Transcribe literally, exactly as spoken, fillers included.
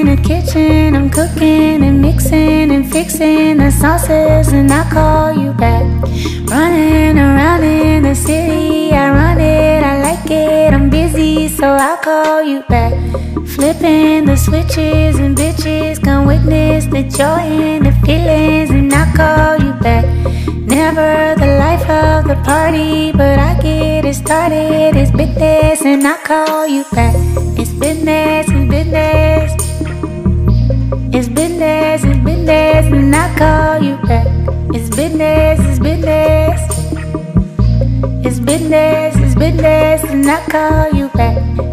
in the kitchen, I'm cooking and mixing and fixing the sauces, and I call you back. Running around in the city, I run it, I like it, I'm busy, so I call you back. Flipping the switches and bitches come witness the joy and the feelings, and I call you back. Never the life of the party, but I get it started, it's business, and I call you back. It's business, it's business. It's business, it's business, and I call you back. It's business, it's business. It's business, it's business, and I call you back.